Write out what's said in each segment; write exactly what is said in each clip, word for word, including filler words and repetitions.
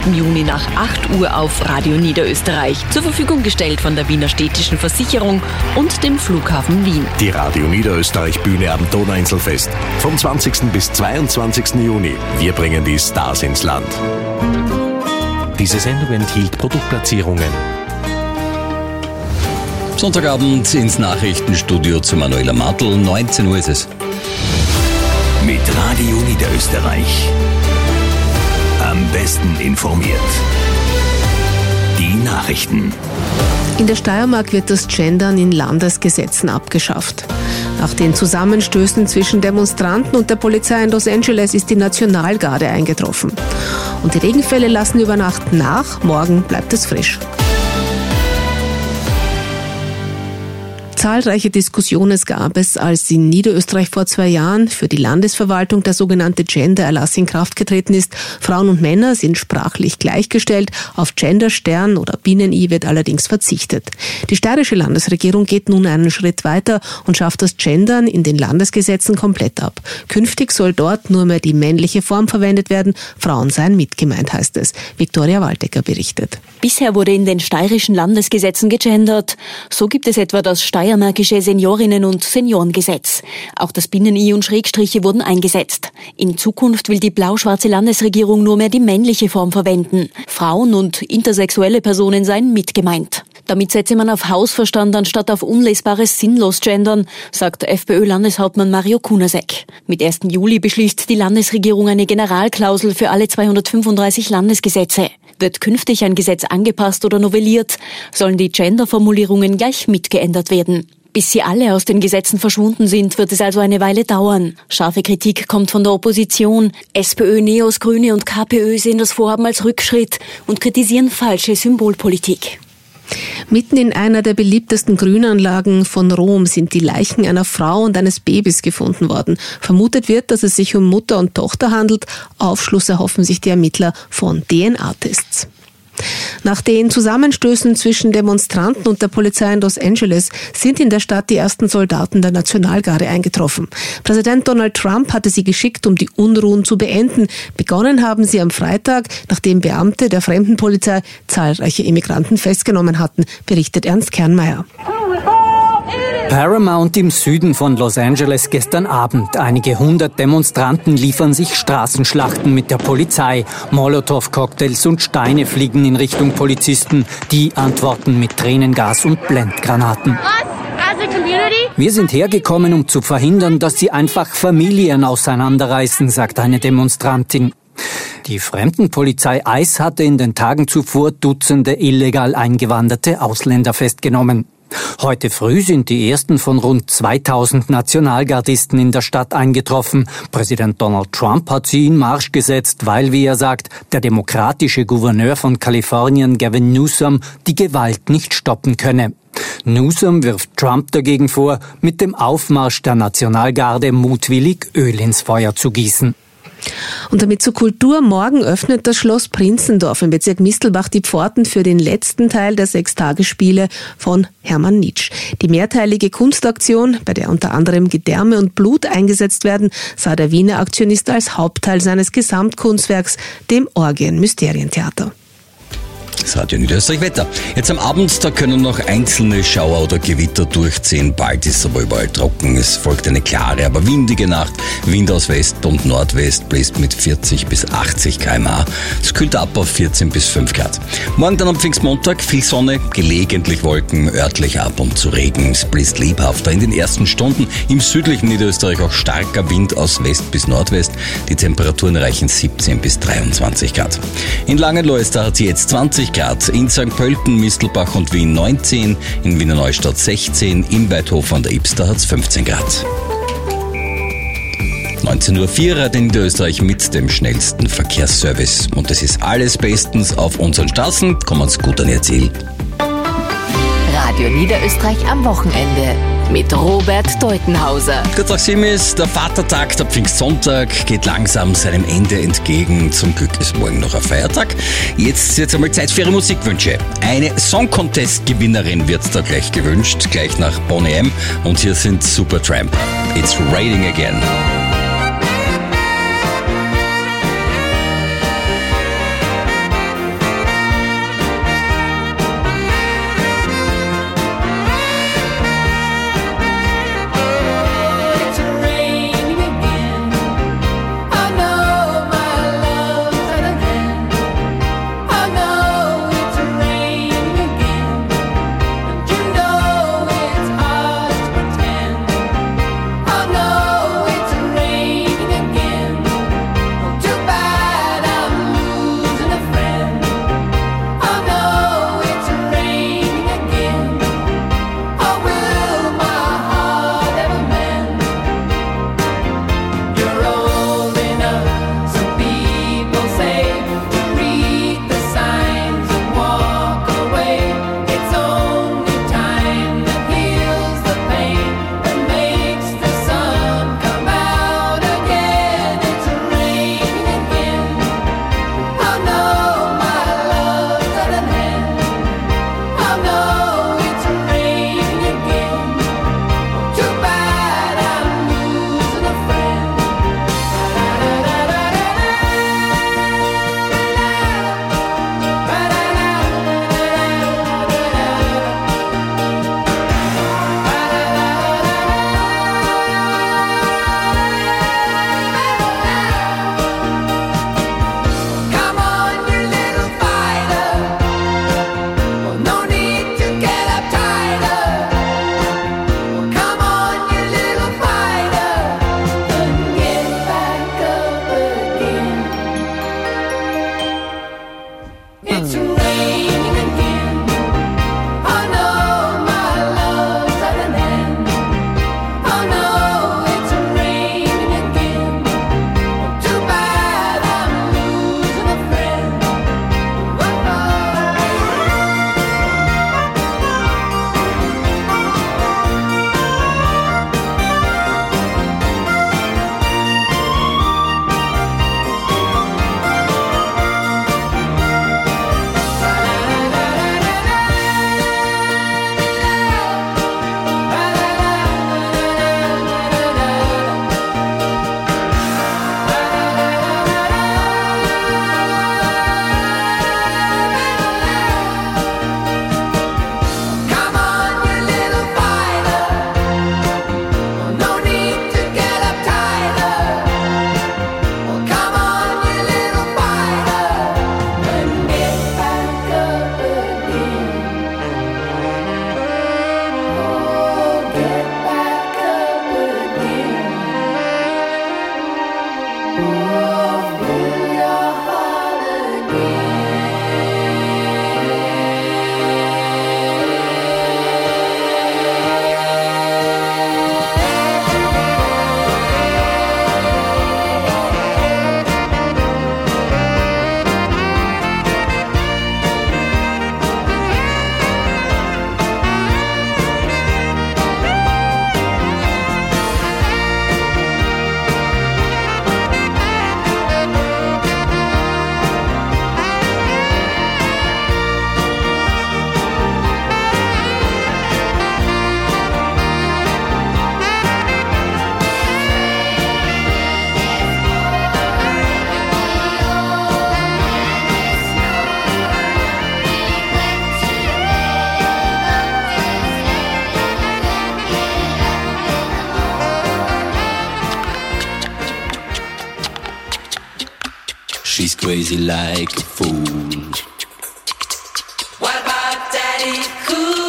achten Juni nach acht Uhr auf Radio Niederösterreich. Zur Verfügung gestellt von der Wiener Städtischen Versicherung und dem Flughafen Wien. Die Radio Niederösterreich Bühne am Donauinselfest. Vom zwanzigsten bis zweiundzwanzigsten Juni. Wir bringen die Stars ins Land. Diese Sendung enthielt Produktplatzierungen. Sonntagabend ins Nachrichtenstudio zu Manuela Martl. neunzehn Uhr ist es. Mit Radio Niederösterreich. Am besten informiert. Die Nachrichten. In der Steiermark wird das Gendern in Landesgesetzen abgeschafft. Nach den Zusammenstößen zwischen Demonstranten und der Polizei in Los Angeles ist die Nationalgarde eingetroffen. Und die Regenfälle lassen über Nacht nach, morgen bleibt es frisch. Zahlreiche Diskussionen gab es, als in Niederösterreich vor zwei Jahren für die Landesverwaltung der sogenannte Gender-Erlass in Kraft getreten ist. Frauen und Männer sind sprachlich gleichgestellt. Auf Genderstern oder Binnen-I wird allerdings verzichtet. Die steirische Landesregierung geht nun einen Schritt weiter und schafft das Gendern in den Landesgesetzen komplett ab. Künftig soll dort nur mehr die männliche Form verwendet werden. Frauen seien mitgemeint, heißt es. Viktoria Waldecker berichtet. Bisher wurde in den steirischen Landesgesetzen gegendert. So gibt es etwa das Steiermärkische Seniorinnen- und Seniorengesetz. Auch das Binnen-I und Schrägstriche wurden eingesetzt. In Zukunft will die blau-schwarze Landesregierung nur mehr die männliche Form verwenden. Frauen und intersexuelle Personen seien mitgemeint. Damit setze man auf Hausverstand anstatt auf unlesbares sinnlos Gendern, sagt FPÖ-Landeshauptmann Mario Kunasek. Mit ersten Juli beschließt die Landesregierung eine Generalklausel für alle zweihundertfünfunddreißig Landesgesetze. Wird künftig ein Gesetz angepasst oder novelliert, sollen die Genderformulierungen gleich mitgeändert werden. Bis sie alle aus den Gesetzen verschwunden sind, wird es also eine Weile dauern. Scharfe Kritik kommt von der Opposition. SPÖ, NEOS, Grüne und KPÖ sehen das Vorhaben als Rückschritt und kritisieren falsche Symbolpolitik. Mitten in einer der beliebtesten Grünanlagen von Rom sind die Leichen einer Frau und eines Babys gefunden worden. Vermutet wird, dass es sich um Mutter und Tochter handelt. Aufschluss erhoffen sich die Ermittler von D N A-Tests. Nach den Zusammenstößen zwischen Demonstranten und der Polizei in Los Angeles sind in der Stadt die ersten Soldaten der Nationalgarde eingetroffen. Präsident Donald Trump hatte sie geschickt, um die Unruhen zu beenden. Begonnen haben sie am Freitag, nachdem Beamte der Fremdenpolizei zahlreiche Immigranten festgenommen hatten, berichtet Ernst Kernmeier. Paramount im Süden von Los Angeles gestern Abend. Einige hundert Demonstranten liefern sich Straßenschlachten mit der Polizei. Molotow-Cocktails und Steine fliegen in Richtung Polizisten. Die antworten mit Tränengas und Blendgranaten. Wir sind hergekommen, um zu verhindern, dass sie einfach Familien auseinanderreißen, sagt eine Demonstrantin. Die Fremdenpolizei ICE hatte in den Tagen zuvor Dutzende illegal eingewanderte Ausländer festgenommen. Heute früh sind die ersten von rund zweitausend Nationalgardisten in der Stadt eingetroffen. Präsident Donald Trump hat sie in Marsch gesetzt, weil, wie er sagt, der demokratische Gouverneur von Kalifornien, Gavin Newsom, die Gewalt nicht stoppen könne. Newsom wirft Trump dagegen vor, mit dem Aufmarsch der Nationalgarde mutwillig Öl ins Feuer zu gießen. Und damit zur Kultur. Morgen öffnet das Schloss Prinzendorf im Bezirk Mistelbach die Pforten für den letzten Teil der Sechstagespiele von Hermann Nitsch. Die mehrteilige Kunstaktion, bei der unter anderem Gedärme und Blut eingesetzt werden, sah der Wiener Aktionist als Hauptteil seines Gesamtkunstwerks, dem Orgien-Mysterientheater. Das Radio Niederösterreich Wetter. Jetzt am Abend, da können noch einzelne Schauer oder Gewitter durchziehen. Bald ist es aber überall trocken. Es folgt eine klare, aber windige Nacht. Wind aus West und Nordwest bläst mit vierzig bis achtzig Kilometer pro Stunde. Es kühlt ab auf vierzehn bis fünf Grad. Morgen dann am Pfingstmontag viel Sonne, gelegentlich Wolken, örtlich ab und zu Regen. Es bläst lebhafter. In den ersten Stunden im südlichen Niederösterreich auch starker Wind aus West bis Nordwest. Die Temperaturen erreichen siebzehn bis dreiundzwanzig Grad. In Langenlois, da hat sie jetzt zwanzig Grad, in Sankt Pölten, Mistelbach und Wien neunzehn, in Wiener Neustadt sechzehn, in Weidhof an der Ibster hat es fünfzehn Grad. neunzehn Uhr vier hat in Niederösterreich mit dem schnellsten Verkehrsservice. Und das ist alles bestens auf unseren Straßen. Kommen's gut an Ihr Ziel. Radio Niederösterreich am Wochenende mit Robert Deutenhauser. Kurz nach sieben ist der Vatertag, der Pfingstsonntag geht langsam seinem Ende entgegen. Zum Glück ist morgen noch ein Feiertag. Jetzt jetzt einmal Zeit für Ihre Musikwünsche. Eine Song-Contest-Gewinnerin wird da gleich gewünscht, gleich nach Boney M. Und hier sind Supertramp. It's raining again. crazy like a fool. What about Daddy Cool?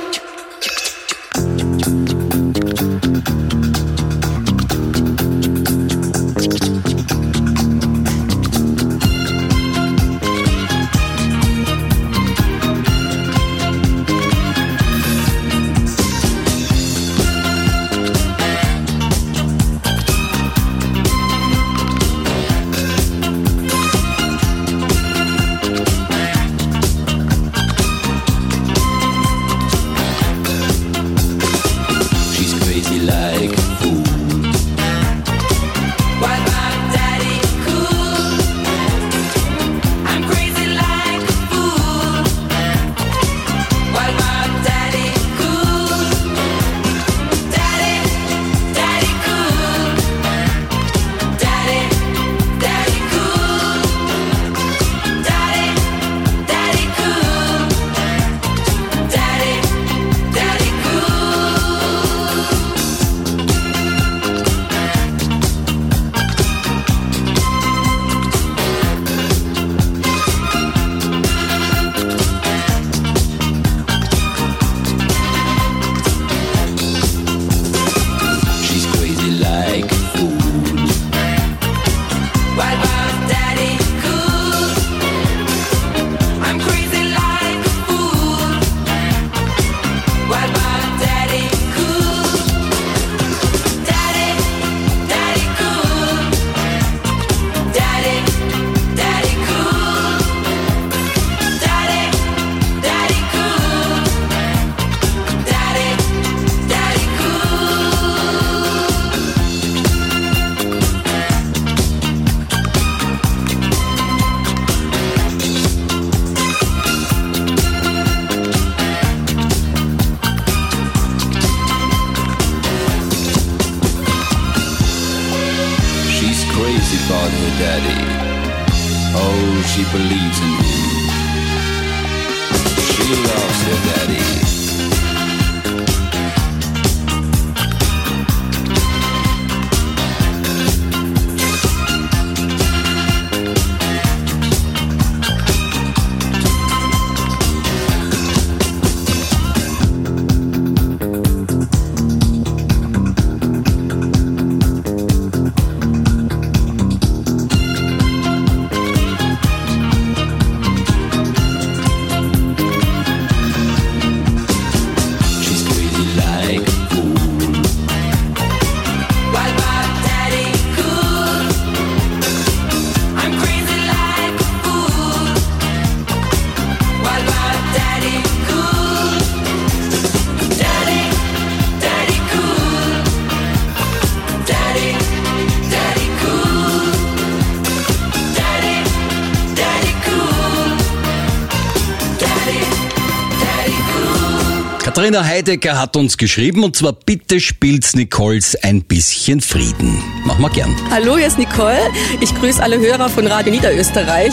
Katharina Heidecker hat uns geschrieben, und zwar: Bitte spielt's Nicoles ein bisschen Frieden. Machen wir gern. Hallo, hier ist Nicole. Ich grüße alle Hörer von Radio Niederösterreich.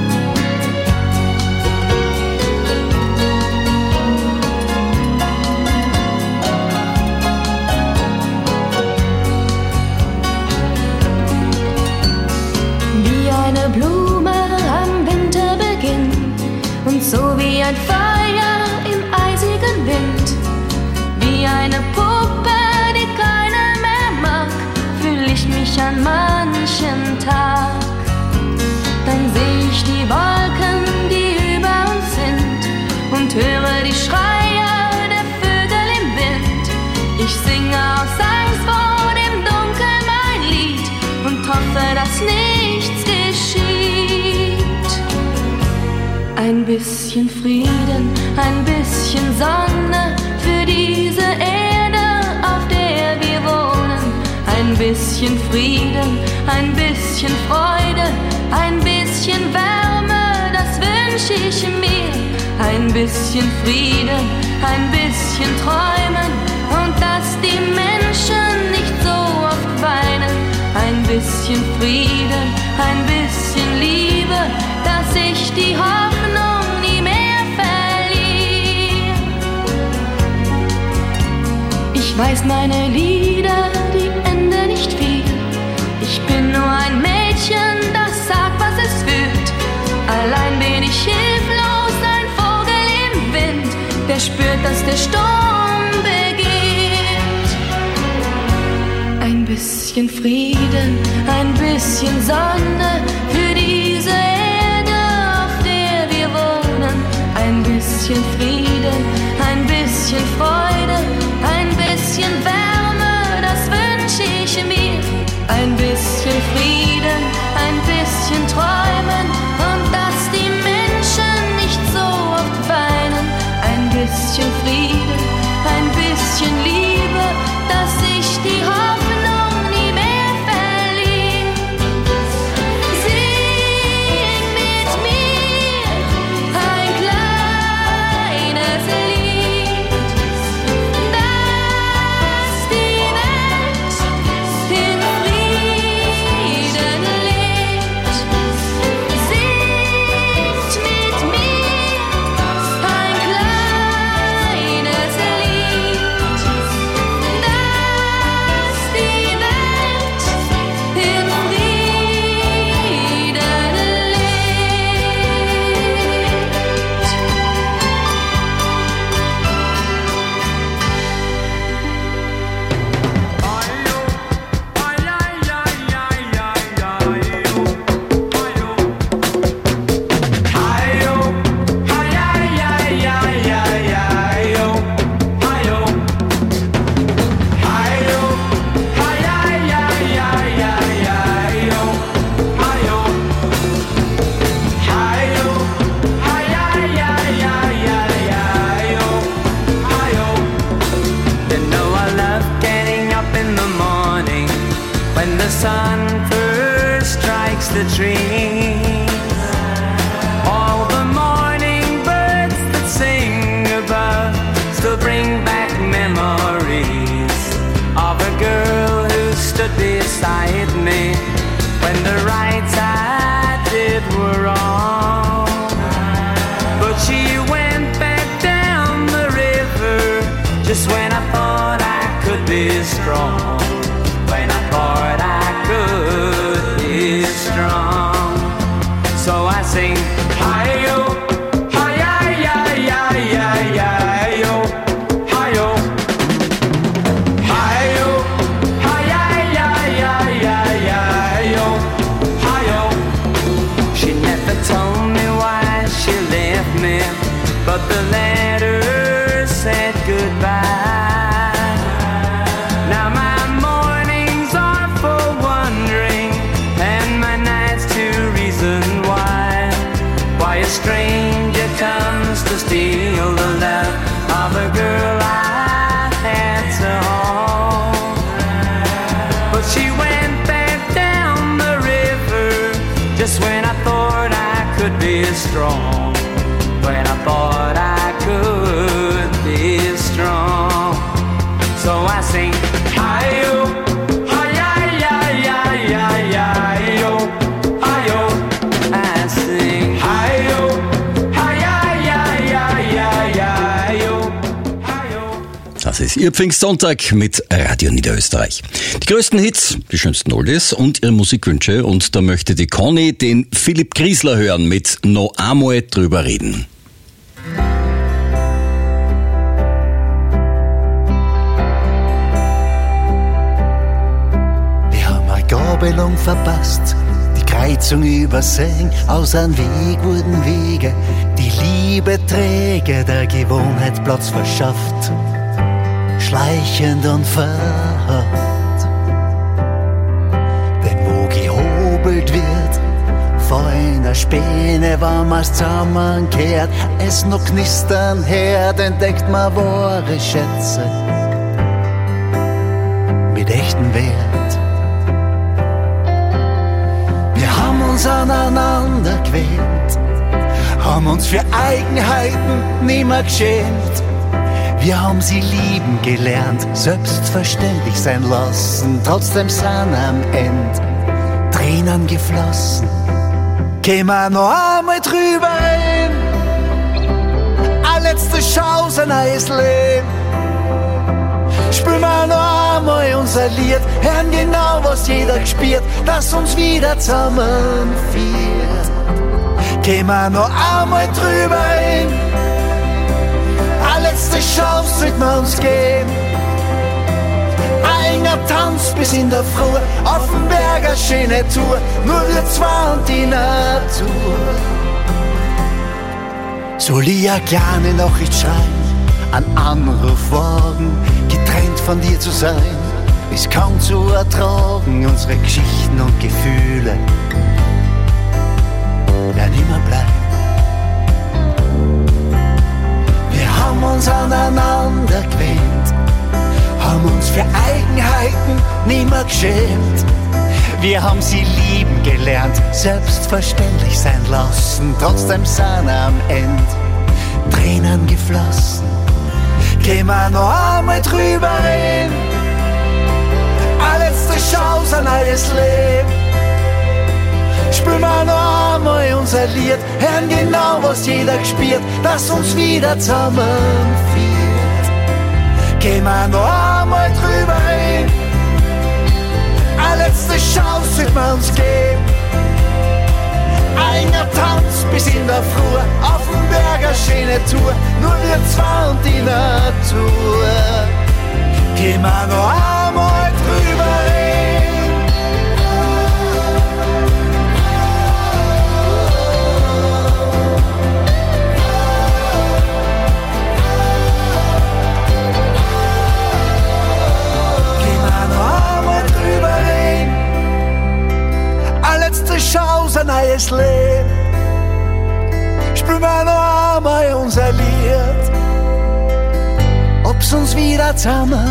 Wie eine Blume am Winterbeginn und so wie ein Feuer im eisigen Wind, wie eine Puppe, die keiner mehr mag, fühl ich mich an manchen Tag. Dann seh ich die Wolken, die über uns sind, und höre die Schreie der Vögel im Wind. Ich singe aus Angst vor dem Dunkel mein Lied und hoffe, dass nichts geschieht. Ein bisschen Frieden, ein bisschen Sonne für diese Erde, auf der wir wohnen. Ein bisschen Frieden, ein bisschen Freude, ein bisschen Wärme, das wünsch ich mir. Ein bisschen Frieden, ein bisschen Träumen und dass die Menschen nicht so oft weinen. Ein bisschen Frieden, ein bisschen Liebe, dass ich die Hoffnung nie mehr verliere. Ich weiß, meine Lieder, die enden nicht viel. Ich bin nur ein Mädchen, das sagt, was es fühlt. dass der Sturm beginnt. Ein bisschen Frieden, ein bisschen Sonne für diese Erde, auf der wir wohnen. Ein bisschen Frieden, ein bisschen Freude, ein bisschen Wärme, das wünsche ich mir. Ein bisschen Frieden, ein bisschen Träumen und dass die Menschen nicht so oft weinen. Ein bisschen Frieden, ein bisschen Liebe, dass ich die Hoffnung nie mehr verliere. Sing mit mir ein kleines Lied, dass die Welt in Frieden lebt. Singt mit mir ein kleines Lied, dass die Welt in Frieden You know I love getting up in the morning when the sun first strikes the trees. All the morning birds that sing above still bring back memories of a girl who stood beside me when the rights I did were wrong. But she went back down the river just when I thought I could be strong. When I thought I could be strong. So I sing, hi-yo, hi-yi-yi-yi-yi-yi-yo, hi-yo. Hi-yo, hi-yi-yi-yi-yi-yi-yo, hi-yo. She never told me why she left me, but the letter said goodbye. Now my mornings are for wondering, and my nights to reason why. Why a stranger comes to steal the love of a girl I had to hold. But she went back down the river just when I thought I could be strong. When I thought I could be strong. So I sing, hi-yo, hi-yi-yi-yi-yi-yi-yo, hi-yo. I sing, hi-yo, hi-yi-yi-yi-yi-yi-yo, hi-yo. Das ist Ihr Pfingstsonntag mit Radio Niederösterreich. Die größten Hits, die schönsten Oldies und Ihre Musikwünsche. Und da möchte die Conny den Philipp Griesler hören mit No Amo drüber reden. Gabelung verpasst, die Kreuzung übersehen, aus einem Weg wurden Wege, die Liebe träge, der Gewohnheit Platz verschafft, schleichend und verharrt. Denn wo gehobelt wird, vor einer Späne, wenn man's zusammenkehrt, es noch knistern her, entdeckt man wahre Schätze mit echten Wert. Uns aneinander gewöhnt, haben uns für Eigenheiten nimmer geschämt. Wir haben sie lieben gelernt, selbstverständlich sein lassen, trotzdem sind am Ende Tränen geflossen. Gehen wir noch einmal drüber hin, eine letzte Chance, ein neues Leben. Spielen wir noch einmal unser Lied, hören genau, was jeder gespürt, das uns wieder zusammenführt. Gehen wir noch einmal drüber hin, eine letzte Chance sollte man uns geben. Ein Tanz bis in der Früh, auf dem Berg eine schöne Tour, nur wir zwei und die Natur. Soll ich eine kleine Nachricht schreiben, einen Anruf wagen, getrennt von dir zu sein, ist kaum zu ertragen, unsere Geschichten und Gefühle werden immer bleiben. Wir haben uns aneinander gewöhnt, haben uns für Eigenheiten nimmer geschämt. Wir haben sie lieben gelernt, selbstverständlich sein lassen. Trotzdem sind am Ende Tränen geflossen. Gehen wir noch einmal drüber reden, eine letzte Chance, ein neues Leben. Spielen wir noch einmal unser Lied, hören genau, was jeder gespürt, dass uns wieder zusammenführt. Gehen wir noch einmal drüber reden, eine letzte Chance sollte man uns geben. Ein Tanz bis in der Früh, auf dem Berg eine schöne Tour, nur wir zwei und die Natur. Gehen wir noch einmal drüber reden. Chance, ein neues Leben. Spielen wir noch einmal unser Lied, ob's uns wieder zusammenführt.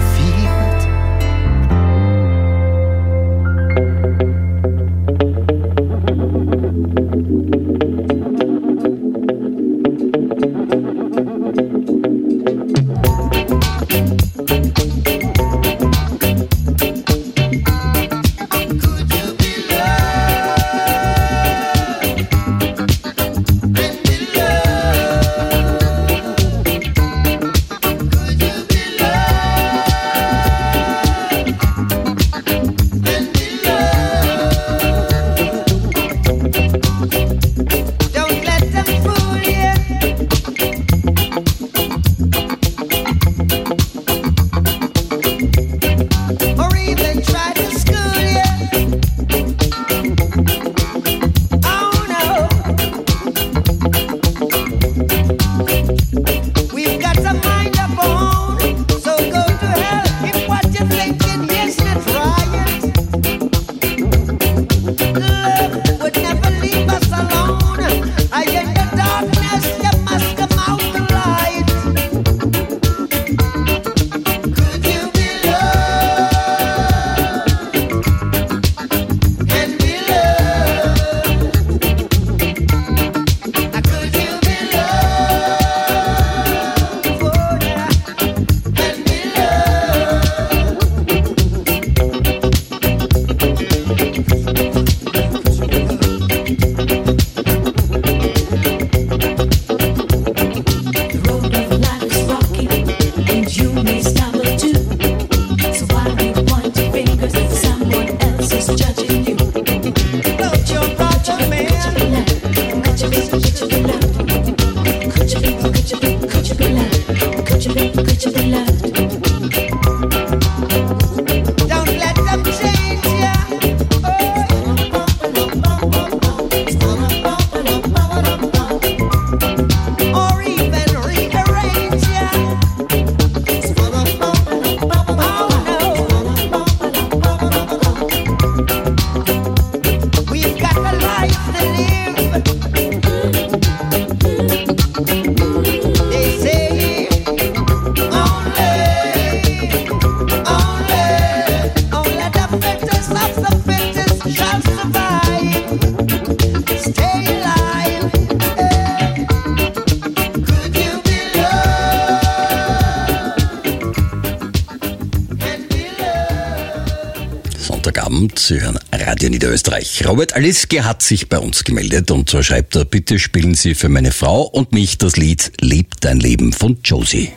Sie hören Radio Niederösterreich. Robert Aliski hat sich bei uns gemeldet und so schreibt er, bitte spielen Sie für meine Frau und mich das Lied Leb dein Leben von Josie.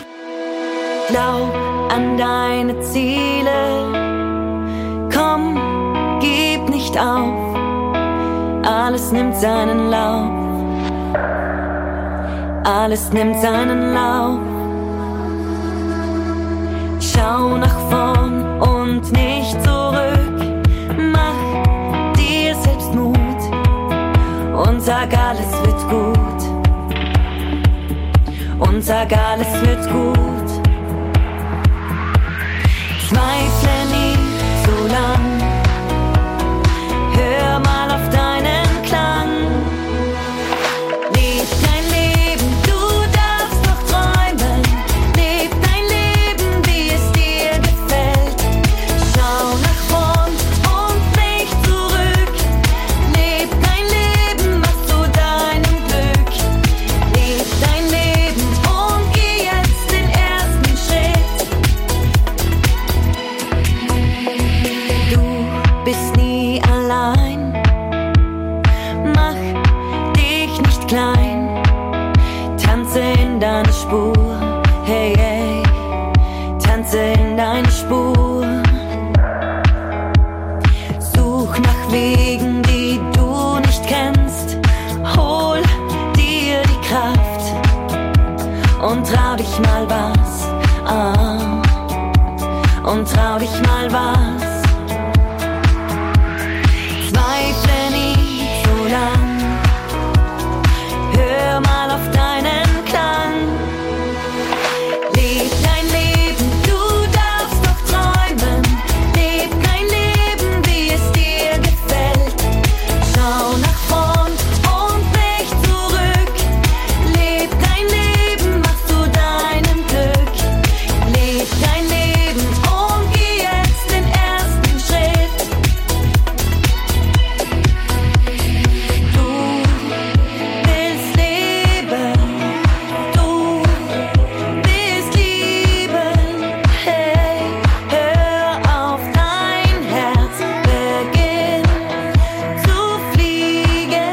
Glaub an deine Ziele, komm, gib nicht auf, alles nimmt seinen Lauf, alles nimmt seinen Lauf. Schau nach vorn und nicht zurück. Mach dir selbst Mut und sag, alles wird gut. Und sag, alles wird gut. Zweifle nie so lang. Hör mal auf deinen Klang. Leb dein Leben, du darfst doch träumen. Leb dein Leben, wie es dir gefällt. Schau nach vorn und nicht zurück. Leb dein Leben, mach zu deinem Glück. Leb dein Leben und geh jetzt den ersten Schritt. Du bist nie allein. Mach dich nicht klein. Tanze in deine Spur. Hey, hey. Tanze in deine Spur. Such nach Wegen, die du nicht kennst. Hol dir die Kraft und trau dich mal was. Ah. Und trau dich mal was. Zweifle nie so lang. Hör mal auf deinen Klang. Leb dein Leben, du darfst doch träumen. Leb dein Leben, wie es dir gefällt. Schau nach vorn und nicht zurück. Leb dein Leben, mach zu deinem Glück. Leb dein Leben und geh jetzt den ersten Schritt. Du willst leben, du willst lieben. Hey, hör auf dein Herz, beginn zu fliegen.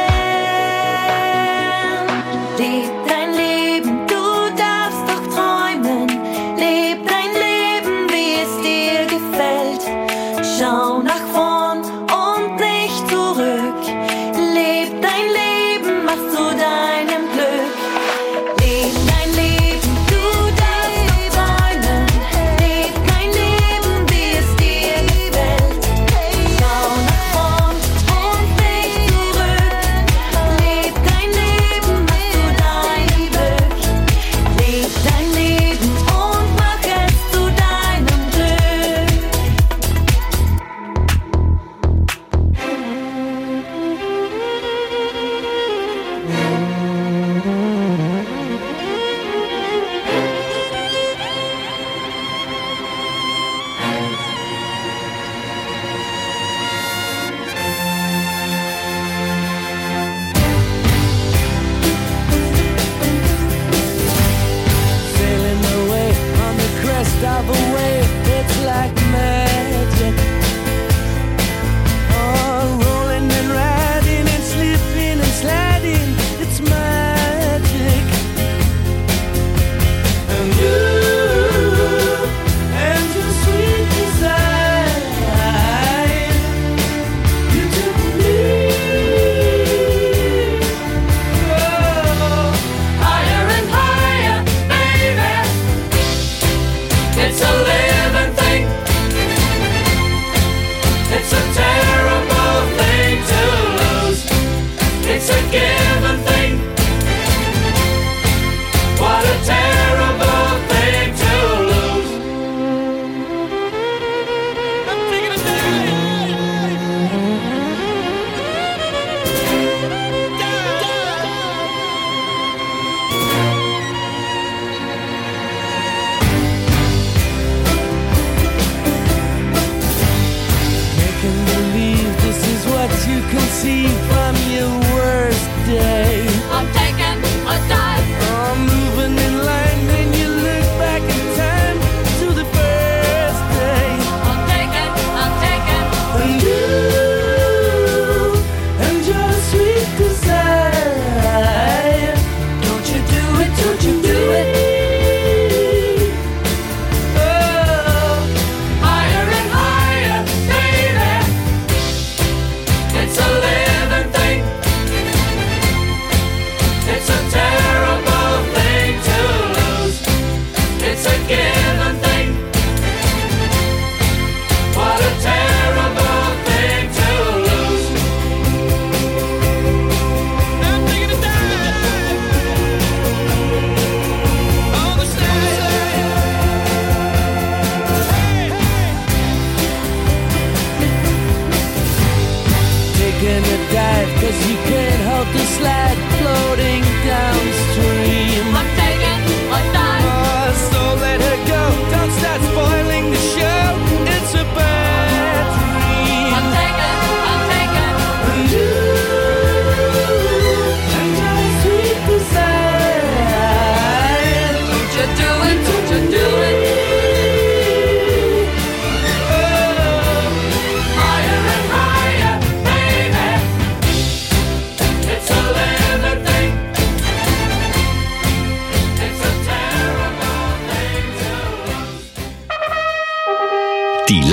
Leb dein Leben, du darfst doch träumen. Leb dein Leben, wie es dir gefällt. Schau nach vorn und nicht zurück. Leb dein Leben, mach zu deinem Glück. Leb dein Leben, du darfst doch träumen. Leb dein Leben, wie es dir gefällt. Schau nach vorn und nicht zurück. Leb dein Leben, mach zu deinem Glück. Leb dein Leben und mach es zu deinem Glück. Sailing away on the crest of a wave, it's like magic. Oh, rolling and riding and slipping and sliding, it's magic. And you and your sweet desire, you took me oh, higher and higher, baby. It's a living thing. It's a terrible thing to lose. It's a given thing. What a terrible thing to lose. I'm thinking of Making believe this is what you can see from your worst day. I'm taking a dive. I'm moving in line, then you look back in time to the first day. I'm taking, I'm taking. And you and your sweet desire. Don't you do it, don't you do it. Oh, Higher and higher, baby. it's a living thing. It's a terrible thing to lose. It's a given thing.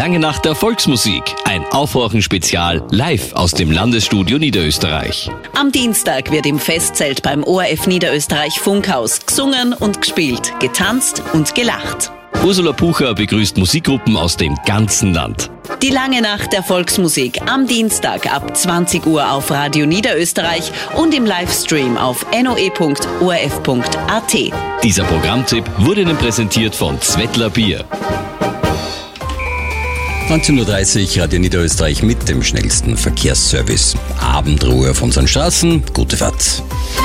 Lange Nacht der Volksmusik. Ein Aufwachen-Spezial live aus dem Landesstudio Niederösterreich. Am Dienstag wird im Festzelt beim O R F Niederösterreich Funkhaus gesungen und gespielt, getanzt und gelacht. Ursula Pucher begrüßt Musikgruppen aus dem ganzen Land. Die Lange Nacht der Volksmusik am Dienstag ab zwanzig Uhr auf Radio Niederösterreich und im Livestream auf n o e punkt o r f punkt a t. Dieser Programmtipp wurde Ihnen präsentiert von Zwettler Bier. neunzehn Uhr dreißig, Radio Niederösterreich mit dem schnellsten Verkehrsservice. Abendruhe auf unseren Straßen. Gute Fahrt.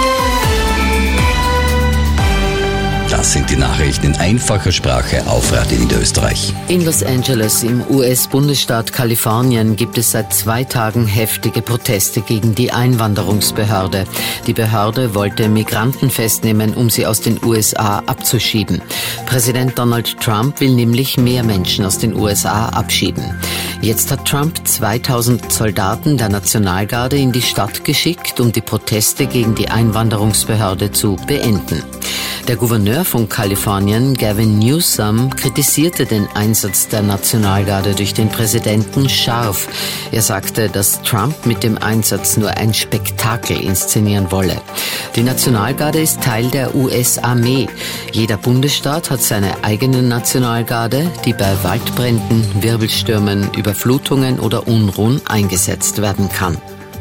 Das sind die Nachrichten in einfacher Sprache auf Radio Niederösterreich. In Los Angeles im U S-Bundesstaat Kalifornien gibt es seit zwei Tagen heftige Proteste gegen die Einwanderungsbehörde. Die Behörde wollte Migranten festnehmen, um sie aus den U S A abzuschieben. Präsident Donald Trump will nämlich mehr Menschen aus den U S A abschieben. Jetzt hat Trump zweitausend Soldaten der Nationalgarde in die Stadt geschickt, um die Proteste gegen die Einwanderungsbehörde zu beenden. Der Gouverneur von Kalifornien, Gavin Newsom, kritisierte den Einsatz der Nationalgarde durch den Präsidenten scharf. Er sagte, dass Trump mit dem Einsatz nur ein Spektakel inszenieren wolle. Die Nationalgarde ist Teil der U S-Armee. Jeder Bundesstaat hat seine eigene Nationalgarde, die bei Waldbränden, Wirbelstürmen, Überflutungen oder Unruhen eingesetzt werden kann.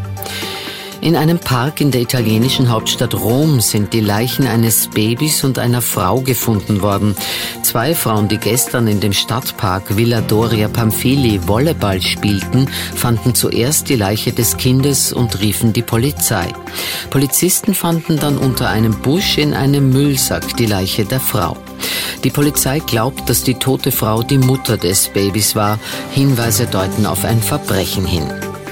In einem Park in der italienischen Hauptstadt Rom sind die Leichen eines Babys und einer Frau gefunden worden. Zwei Frauen, die gestern in dem Stadtpark Villa Doria Pamphili Volleyball spielten, fanden zuerst die Leiche des Kindes und riefen die Polizei. Polizisten fanden dann unter einem Busch in einem Müllsack die Leiche der Frau. Die Polizei glaubt, dass die tote Frau die Mutter des Babys war. Hinweise deuten auf ein Verbrechen hin.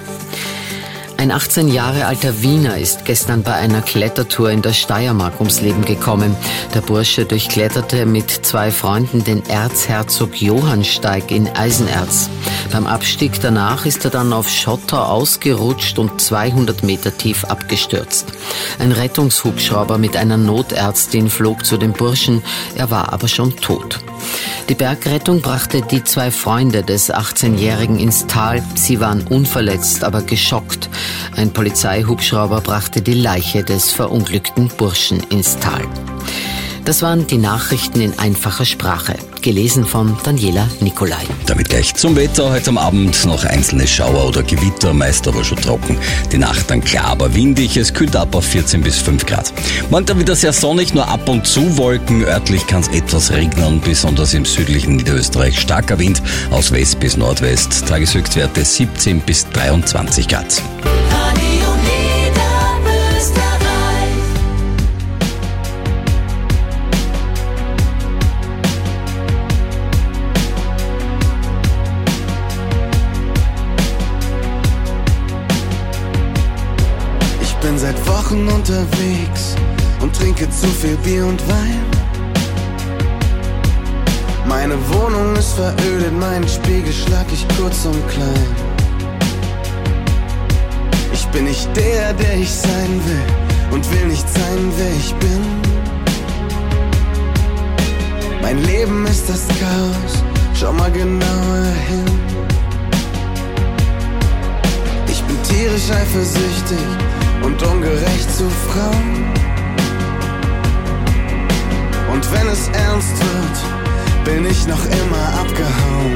Ein achtzehn Jahre alter Wiener ist gestern bei einer Klettertour in der Steiermark ums Leben gekommen. Der Bursche durchkletterte mit zwei Freunden den Erzherzog-Johann-Steig in Eisenerz. Beim Abstieg danach ist er dann auf Schotter ausgerutscht und zweihundert Meter tief abgestürzt. Ein Rettungshubschrauber mit einer Notärztin flog zu dem Burschen, er war aber schon tot. Die Bergrettung brachte die zwei Freunde des achtzehnjährigen ins Tal. Sie waren unverletzt, aber geschockt. Ein Polizeihubschrauber brachte die Leiche des verunglückten Burschen ins Tal. Das waren die Nachrichten in einfacher Sprache. Gelesen von Daniela Nicolai. Damit gleich zum Wetter. Heute am Abend noch einzelne Schauer oder Gewitter, meist aber schon trocken. Die Nacht dann klar, aber windig. Es kühlt ab auf vierzehn bis fünf Grad. Morgen dann wieder sehr sonnig, nur ab und zu Wolken. Örtlich kann es etwas regnen, besonders im südlichen Niederösterreich. Starker Wind aus West bis Nordwest. Tageshöchstwerte siebzehn bis dreiundzwanzig Grad. Bin seit Wochen unterwegs und trinke zu viel Bier und Wein. Meine Wohnung ist verödet, meinen Spiegel schlag ich kurz und klein. Ich bin nicht der, der ich sein will und will nicht sein, wer ich bin. Mein Leben ist das Chaos, schau mal genauer hin. Ich bin tierisch eifersüchtig und ungerecht zu Frauen. Und wenn es ernst wird, bin ich noch immer abgehauen.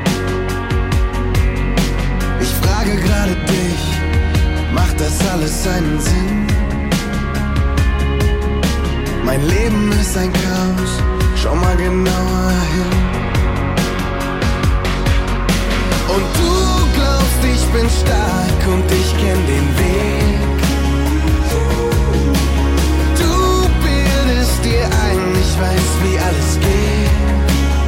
Ich frage gerade dich, macht das alles einen Sinn? Mein Leben ist ein Chaos, schau mal genauer hin. Und du glaubst, ich bin stark und ich kenn den Weg. Dir ein, ich weiß, wie alles geht.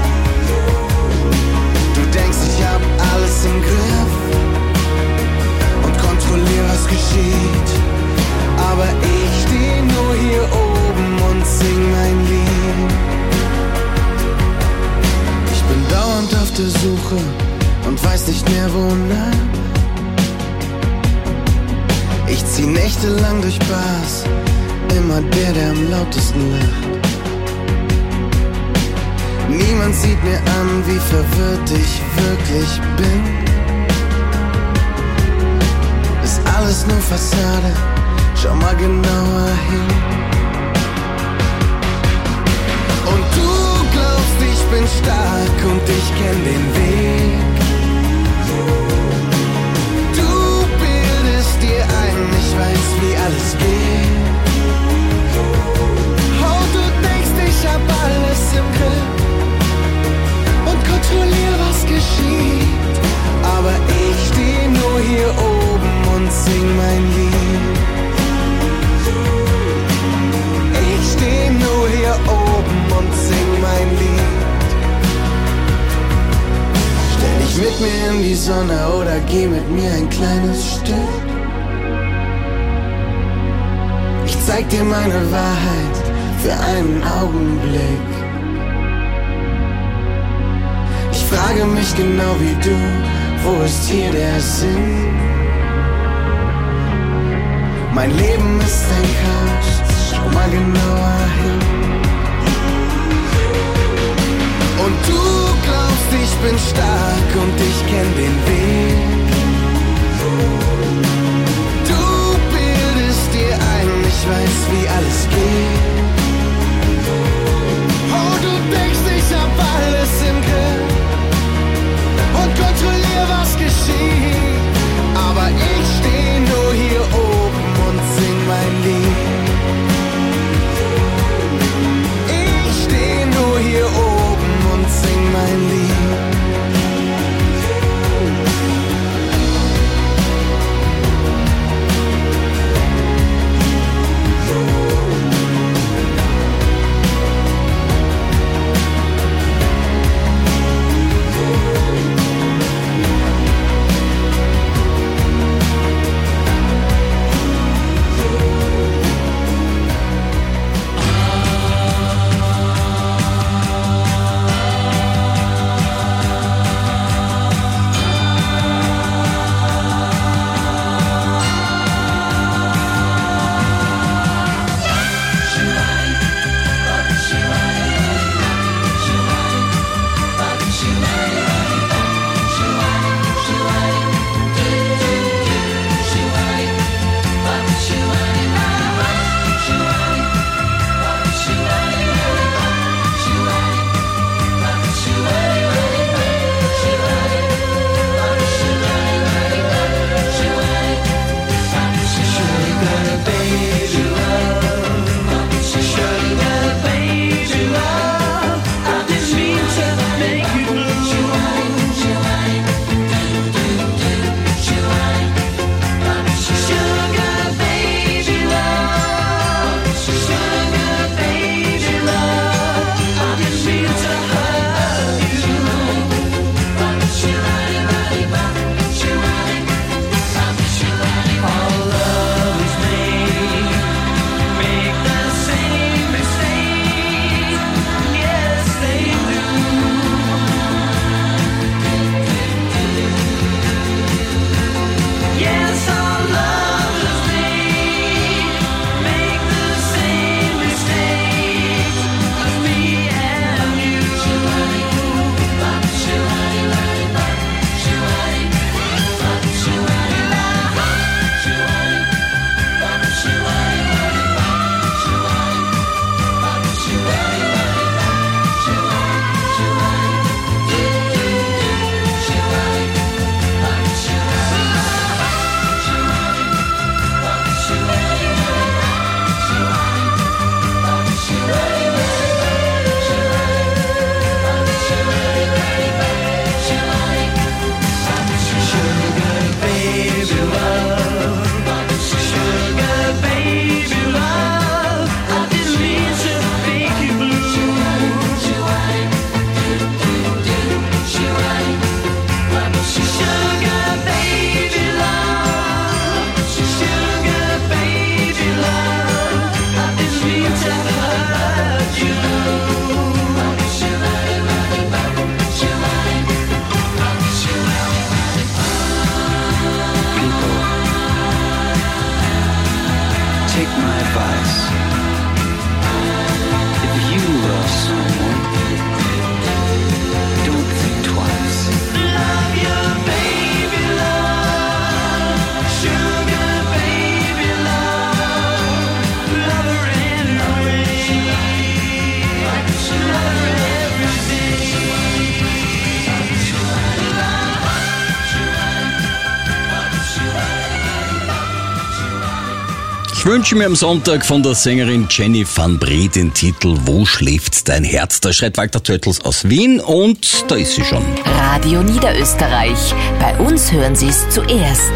Du denkst, ich hab alles im Griff und kontrollier, was geschieht. Aber ich steh nur hier oben und sing mein Lied. Ich bin dauernd auf der Suche und weiß nicht mehr wonach. Ich zieh nächtelang durch Bars, immer der, der am lautesten lacht. Niemand sieht mir an, wie verwirrt ich wirklich bin. Ist alles nur Fassade, schau mal genauer hin. Und du glaubst, ich bin stark und ich kenn den Weg. Du bildest dir ein, ich weiß, wie alles geht. Oh, du denkst, ich hab alles im Griff und kontrollier, was geschieht. Aber ich steh nur hier oben und sing mein Lied. Ich steh nur hier oben und sing mein Lied. Stell dich mit mir in die Sonne oder geh mit mir ein kleines Stück. Ich zeig dir meine Wahrheit für einen Augenblick. Ich frage mich genau wie du, wo ist hier der Sinn? Mein Leben ist ein Chaos, schau mal genauer hin. Und du glaubst, ich bin stark und ich kenn den Weg. Du bildest dir ein, ich weiß, wie alles geht. Oh, du denkst, ich hab alles im Griff und kontrollier, was geschieht. Aber ich steh nur hier oben und sing mein Lied. Ich steh nur hier oben und sing mein Lied. Ich wünsche mir am Sonntag von der Sängerin Jenny van Bree den Titel Wo schläft dein Herz? Da schreit Walter Töttels aus Wien und da ist sie schon. Radio Niederösterreich. Bei uns hören Sie es zuerst.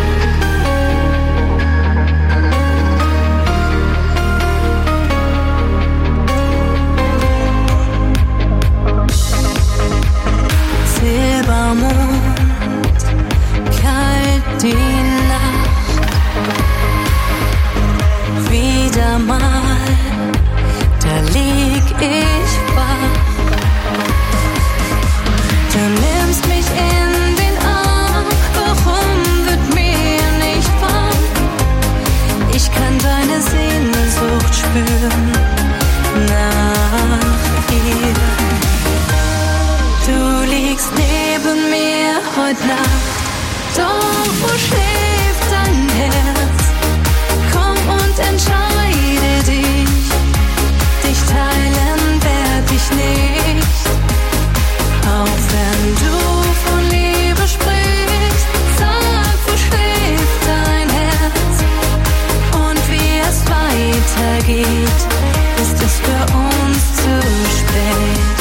Silbermond, kalt die Nacht, wieder mal, da lieg ich wach. Du nimmst mich in den Arm, warum wird mir nicht warm? Ich kann deine Sehnsucht spüren nach ihr. Du liegst neben mir heute Nacht, doch wo schläft dein Herz? Komm und entscheide dich, dich teilen werd ich nicht. Auch wenn du von Liebe sprichst, sag, wo schläft dein Herz? Und wie es weitergeht, ist es für uns zu spät.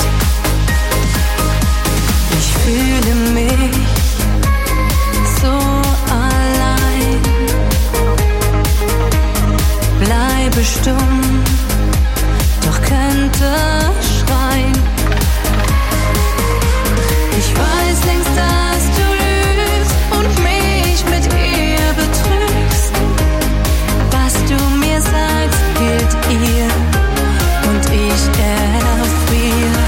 Ich fühle mich so allein, bleibe stumm, doch könnte schreien. Ich weiß längst, dass du lügst und mich mit ihr betrügst. Was du mir sagst, gilt ihr und ich erfriere.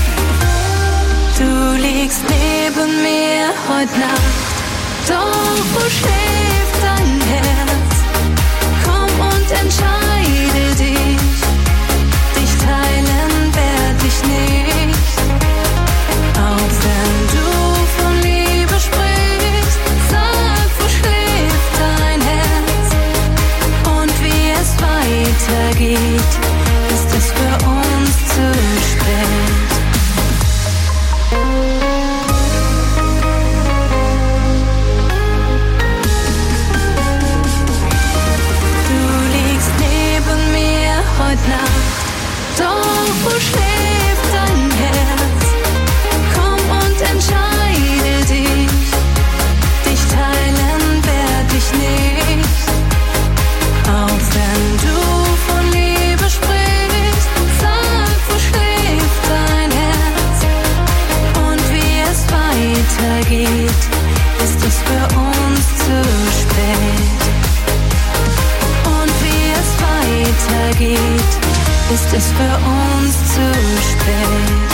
Du liegst neben mir heute Nacht, doch wo schläft dein Herz? Komm und entscheide dich, dich teilen werd ich nicht. Auch wenn du von Liebe sprichst, sag, wo schläft dein Herz? Und wie es weitergeht, ist es für uns zu spät. Heute Nacht, doch wo schläft dein Herz? Komm und entscheide dich, dich teilen werd ich nicht. Auch wenn du von Liebe sprichst, sag, wo schläft dein Herz? Und wie es weitergeht, ist es für uns zu spät. Und wie es weitergeht, ist es für uns zu spät.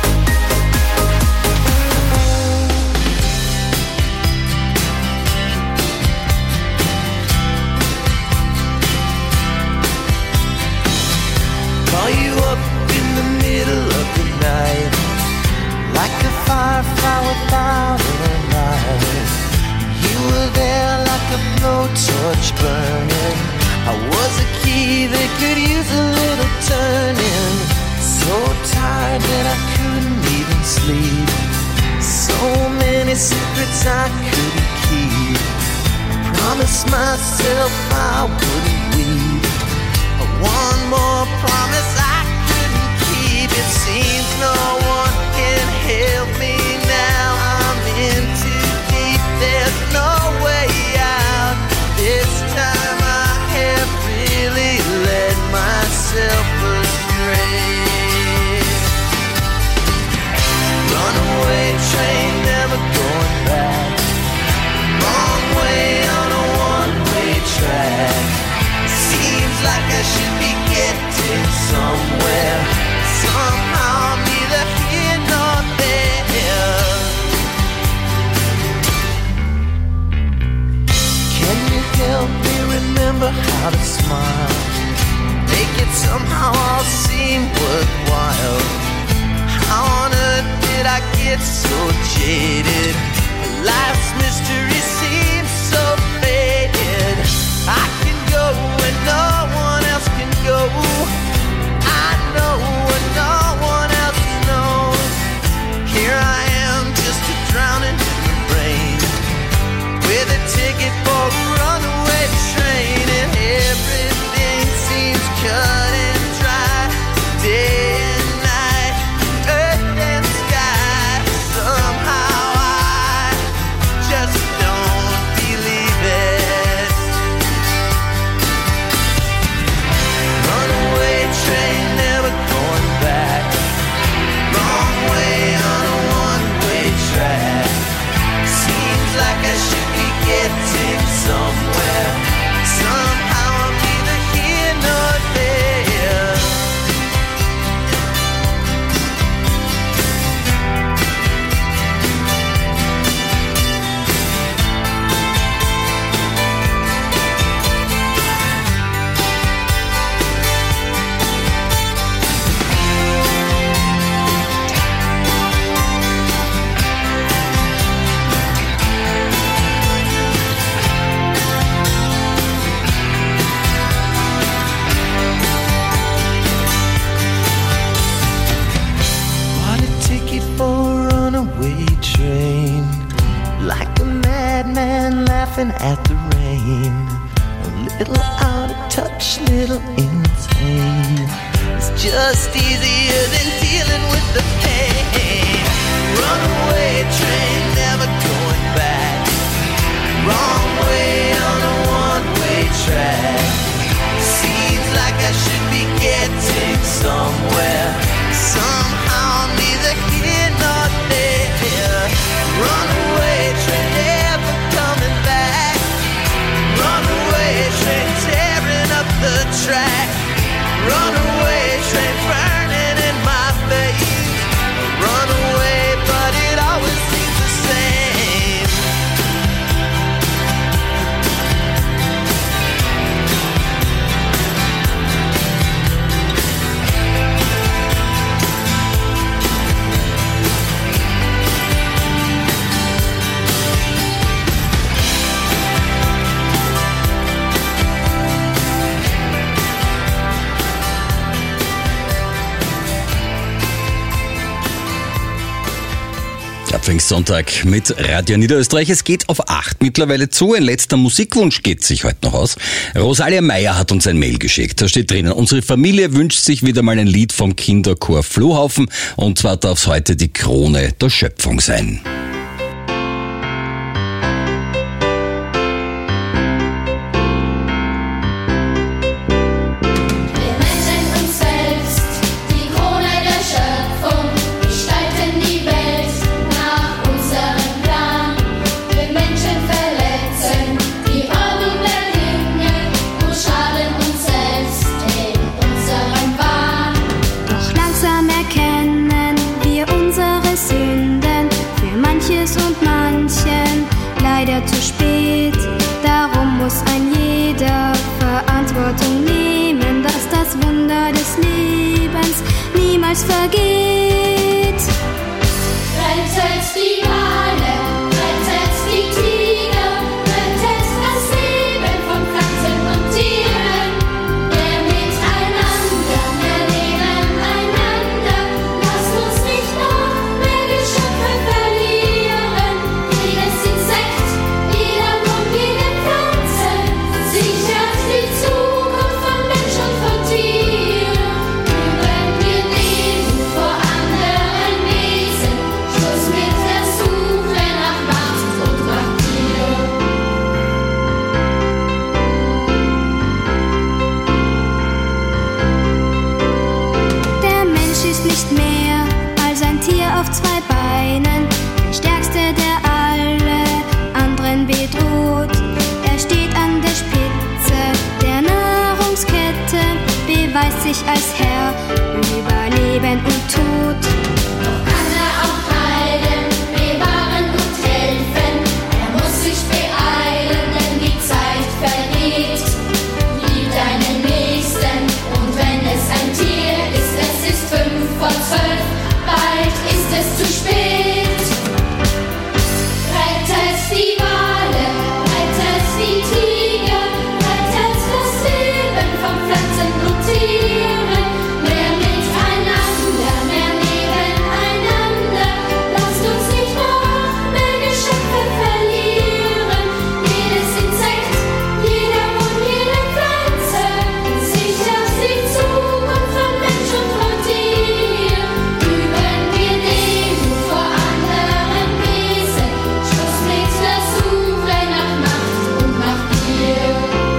Call you up in the middle of the night, like a firefly without a light. You were there like a blowtorch burning. I was a key that could use a little turning. So tired that I couldn't even sleep. So many secrets I couldn't keep. I promised myself I wouldn't weep. One more promise I couldn't keep. It seems no one can help me now. I'm in too deep, there's no way out. This time I have really led myself astray. Runaway train, never going back. Wrong way on a one-way track. Seems like I should be getting somewhere. Somehow I'm neither here nor there. Can you help me remember how to smile? Make it somehow all seem worthwhile. How on earth did I get so jaded? Life's mystery seems so faded. I can go where no one else can go. I know what no one else knows. Here I am, just a drowning in the rain, with a ticket for a runaway train, and every laughing at the rain, a little out of touch, little insane. It's just easier than dealing with the pain. Runaway train, never going back. Wrong way on a one-way track. Seems like I should be getting somewhere. Somehow neither here nor there. Runaway train, never coming back. Runaway train, tearing up the track. Runaway train, burning in my face. Runaway, but it always seems the same. Pfingstsonntag mit Radio Niederösterreich. Es geht auf acht mittlerweile zu. Ein letzter Musikwunsch geht sich heute noch aus. Rosalia Meyer hat uns ein Mail geschickt. Da steht drinnen: Unsere Familie wünscht sich wieder mal ein Lied vom Kinderchor Flohhaufen. Und zwar darf es heute die Krone der Schöpfung sein. Zu spät, darum muss ein jeder Verantwortung nehmen, dass das Wunder des Lebens niemals vergeht. Rettet die Wale, rettet die Tiger, rettet das Leben von Pflanzen und Tieren. Mehr miteinander, mehr nebeneinander, lasst uns nicht noch mehr Geschöpfe verlieren. Jedes Insekt, jeder Wurm, jede Pflanze sichert die Zukunft von Mensch und von Tier. Üben wir leben vor anderen Wesen, Schluss mit der Suche nach Macht und nach Gier. Der Mensch ist nicht mehr als ein Tier auf zwei Beinen, der stärkste, der alle anderen bedroht. Er steht an der Spitze der Nahrungskette, beweist sich als Herr über Leben und Tod. Doch kann er auch heilen, bewahren und helfen. Er muss sich beeilen, denn die Zeit vergeht. Lieb deinen Nächsten, und wenn es ein Tier ist, es ist fünf vor zwölf, bald ist es zu spät. Rettet die Wale, rettet die Tiger, rettet das Leben von Pflanzen und Tieren. Mehr miteinander, mehr nebeneinander, lasst uns nicht noch mehr Geschöpfe verlieren. Jedes Insekt, jeder Wurm, jede Pflanze sichert die Zukunft von Mensch und von Tier. Üben wir Demut vor anderen Wesen, Schluss mit der Suche nach Macht und nach Gier.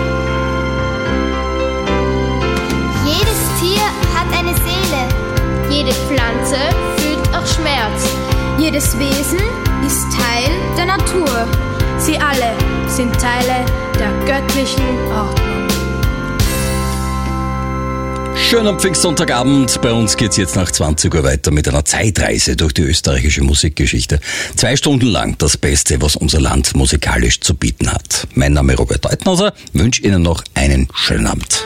Jedes Tier hat eine Seele, jede Pflanze fühlt auch Schmerz. Jedes Wesen ist Teil der Natur. Sie alle sind Teile der göttlichen Ordnung. Schönen Pfingstsonntagabend. Bei uns geht's jetzt nach zwanzig Uhr weiter mit einer Zeitreise durch die österreichische Musikgeschichte. Zwei Stunden lang das Beste, was unser Land musikalisch zu bieten hat. Mein Name ist Robert Deutnhauser. Wünsche Ihnen noch einen schönen Abend.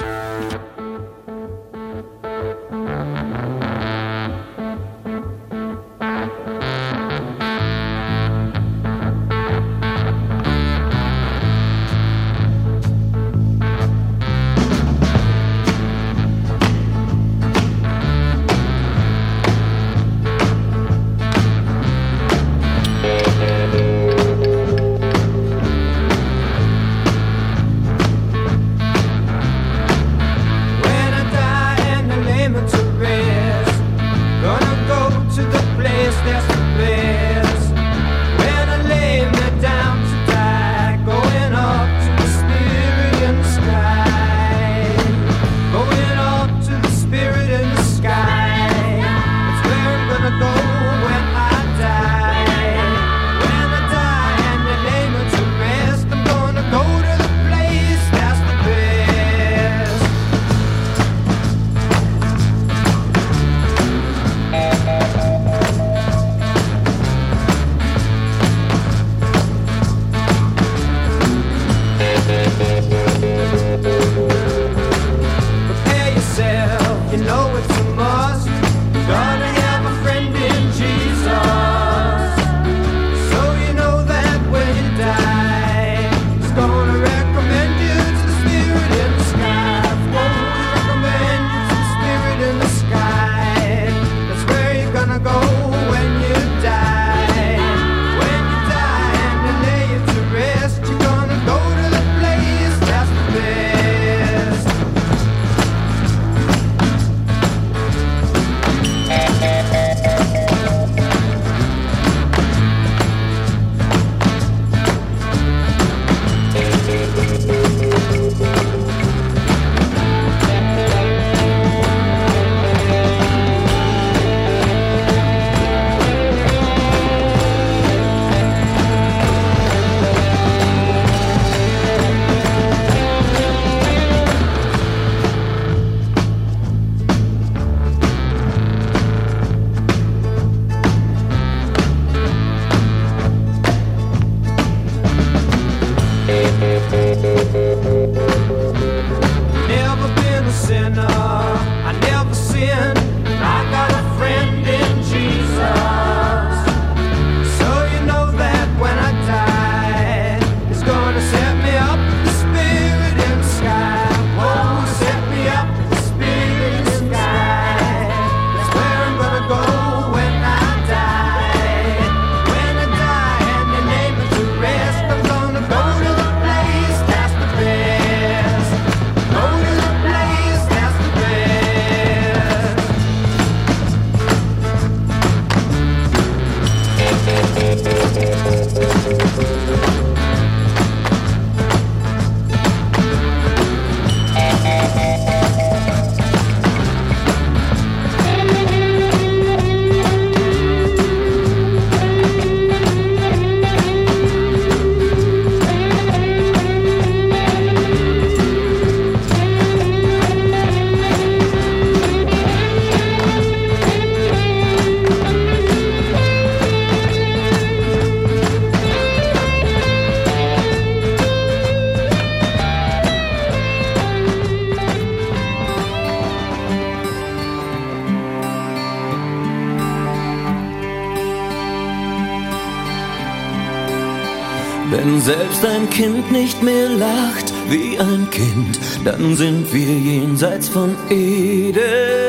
Wenn selbst ein Kind nicht mehr lacht wie ein Kind, dann sind wir jenseits von Eden.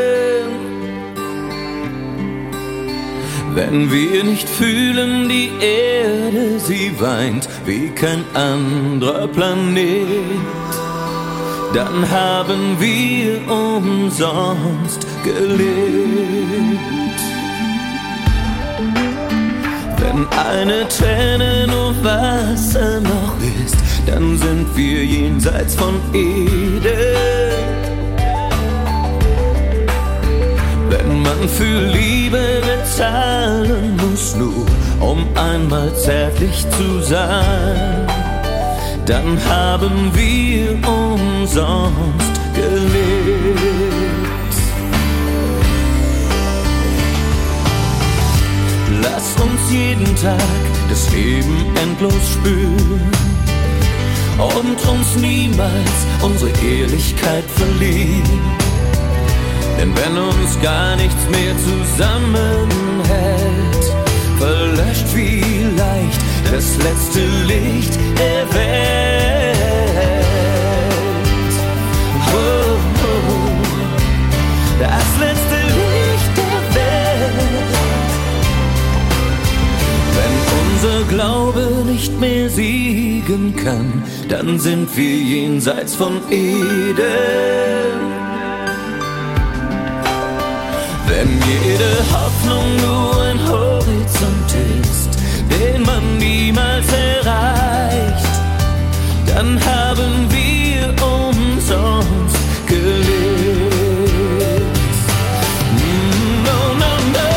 Wenn wir nicht fühlen, die Erde, sie weint wie kein anderer Planet, dann haben wir umsonst gelebt. Wenn eine Träne nur Wasser noch ist, dann sind wir jenseits von Eden. Wenn man für Liebe bezahlen muss, nur um einmal zärtlich zu sein, dann haben wir umsonst gelebt. Lass uns jeden Tag das Leben endlos spüren und uns niemals unsere Ehrlichkeit verlieren. Denn wenn uns gar nichts mehr zusammenhält, verlöscht vielleicht das letzte Licht der Welt. Oh, oh, das letzte Licht der Welt. Wenn unser Glaube nicht mehr siegen kann, dann sind wir jenseits von Eden. Wenn jede Hoffnung nur ein Horizont ist, den man niemals erreicht, dann haben wir umsonst gelebt. No, no, no.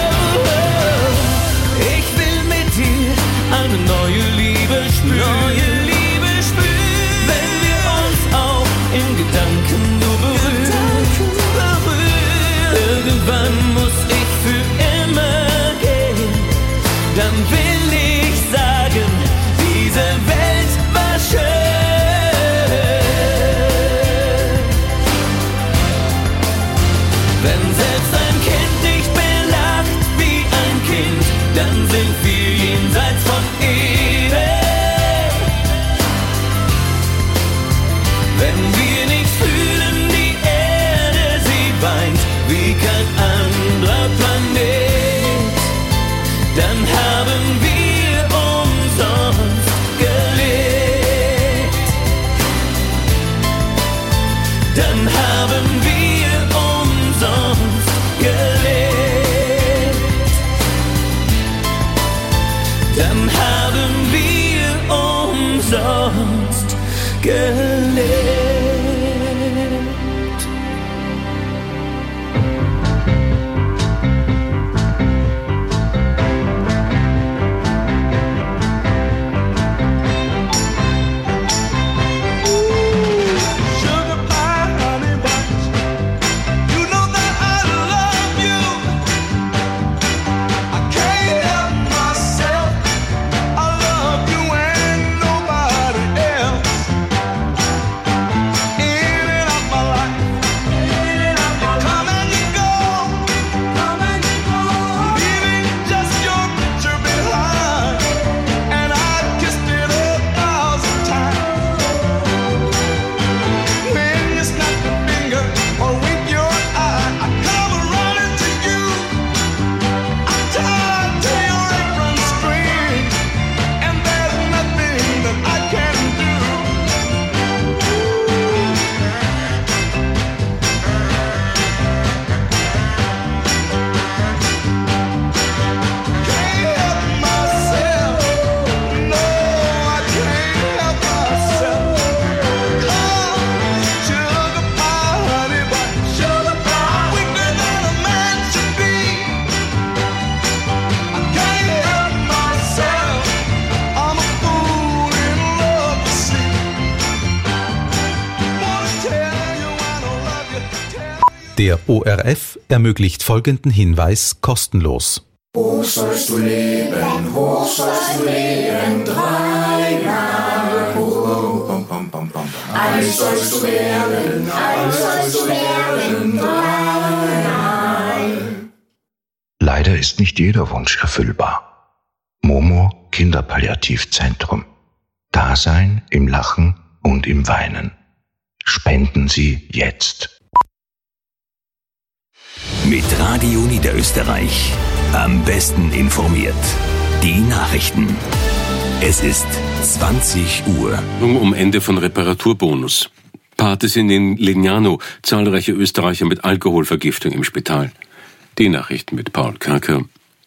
Ich will mit dir eine neue Liebe spüren, neue Liebe spüren, wenn wir uns auch in Gedanken nur berühren. Irgendwann muss ich für immer gehen, dann will ich sagen, diese Welt war schön. Wenn selbst ein Kind nicht mehr lacht wie ein Kind, dann sind wir jenseits von Eden. Wenn wir nichts fühlen, die Erde, sie weint wie kein anderer Planet, dann haben wir umsonst gelebt. Dann haben wir umsonst gelebt. Dann haben wir umsonst gelebt. Der O R F ermöglicht folgenden Hinweis kostenlos. Hoch sollst du leben, hoch sollst du leben, dreimal hoch. Eins sollst du werden, eins sollst du werden, dreimal. Leider ist nicht jeder Wunsch erfüllbar. Momo Kinderpalliativzentrum. Da sein im Lachen und im Weinen. Spenden Sie jetzt. Mit Radio Niederösterreich. Am besten informiert. Die Nachrichten. Es ist zwanzig Uhr. Um Ende von Reparaturbonus. Partys in Lignano. Zahlreiche Österreicher mit Alkoholvergiftung im Spital. Die Nachrichten mit Paul Kerker.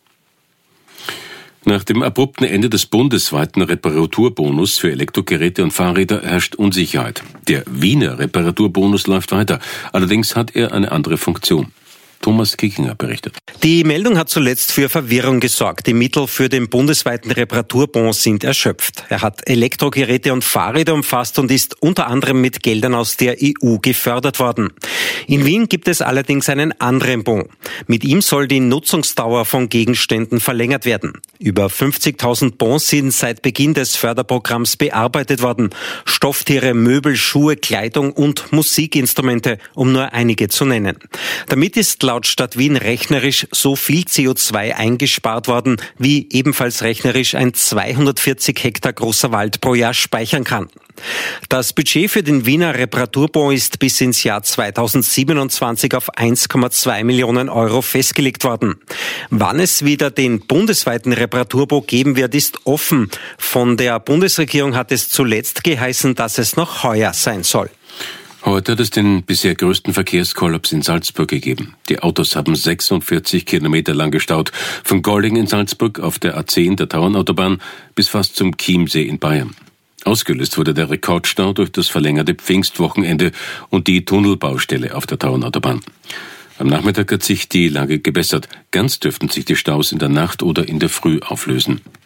Nach dem abrupten Ende des bundesweiten Reparaturbonus für Elektrogeräte und Fahrräder herrscht Unsicherheit. Der Wiener Reparaturbonus läuft weiter. Allerdings hat er eine andere Funktion. Thomas Kickinger berichtet. Die Meldung hat zuletzt für Verwirrung gesorgt. Die Mittel für den bundesweiten Reparaturbonus sind erschöpft. Er hat Elektrogeräte und Fahrräder umfasst und ist unter anderem mit Geldern aus der E U gefördert worden. In Wien gibt es allerdings einen anderen Bon. Mit ihm soll die Nutzungsdauer von Gegenständen verlängert werden. Über fünfzigtausend Bons sind seit Beginn des Förderprogramms bearbeitet worden. Stofftiere, Möbel, Schuhe, Kleidung und Musikinstrumente, um nur einige zu nennen. Damit ist laut Stadt Wien rechnerisch so viel C O zwei eingespart worden, wie ebenfalls rechnerisch ein zweihundertvierzig Hektar großer Wald pro Jahr speichern kann. Das Budget für den Wiener Reparaturbon ist bis ins Jahr zweitausendsiebenundzwanzig auf eins Komma zwei Millionen Euro festgelegt worden. Wann es wieder den bundesweiten Reparaturbon geben wird, ist offen. Von der Bundesregierung hat es zuletzt geheißen, dass es noch heuer sein soll. Heute hat es den bisher größten Verkehrskollaps in Salzburg gegeben. Die Autos haben sechsundvierzig Kilometer lang gestaut. Von Golding in Salzburg auf der A zehn der Tauernautobahn bis fast zum Chiemsee in Bayern. Ausgelöst wurde der Rekordstau durch das verlängerte Pfingstwochenende und die Tunnelbaustelle auf der Tauernautobahn. Am Nachmittag hat sich die Lage gebessert. Ganz dürften sich die Staus in der Nacht oder in der Früh auflösen.